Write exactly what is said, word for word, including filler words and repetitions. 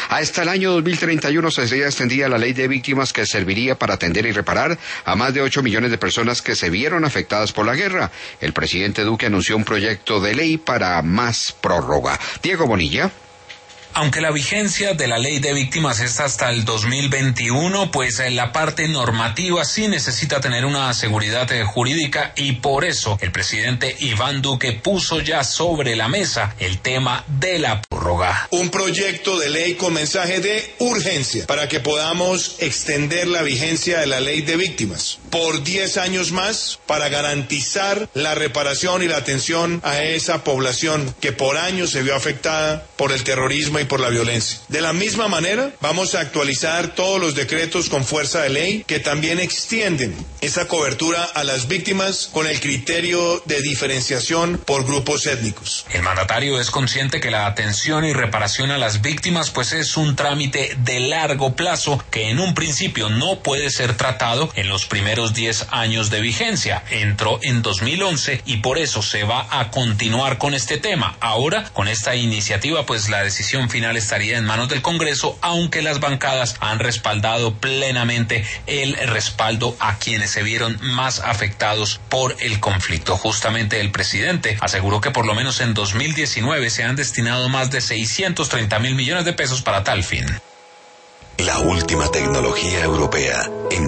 Hasta el año dos mil treinta y uno se sería extendida la ley de víctimas que serviría para atender y reparar a más de ocho millones de personas que se vieron afectadas por la guerra. El presidente Duque anunció un proyecto de ley para más prórroga. Diego Bonilla. Aunque la vigencia de la ley de víctimas es hasta el dos mil veintiuno, pues la parte normativa sí necesita tener una seguridad jurídica y por eso el presidente Iván Duque puso ya sobre la mesa el tema de la prórroga. Un proyecto de ley con mensaje de urgencia para que podamos extender la vigencia de la ley de víctimas por diez años más para garantizar la reparación y la atención a esa población que por años se vio afectada por el terrorismo y por la violencia. De la misma manera, vamos a actualizar todos los decretos con fuerza de ley que también extienden esa cobertura a las víctimas con el criterio de diferenciación por grupos étnicos. El mandatario es consciente que la atención y reparación a las víctimas pues es un trámite de largo plazo que en un principio no puede ser tratado en los primeros diez años de vigencia. Entró en dos mil once y por eso se va a continuar con este tema. Ahora, con esta iniciativa, pues la decisión final estaría en manos del Congreso, aunque las bancadas han respaldado plenamente el respaldo a quienes se vieron más afectados por el conflicto. Justamente el presidente aseguró que por lo menos en dos mil diecinueve se han destinado más de seiscientos treinta mil millones de pesos para tal fin. La última tecnología europea en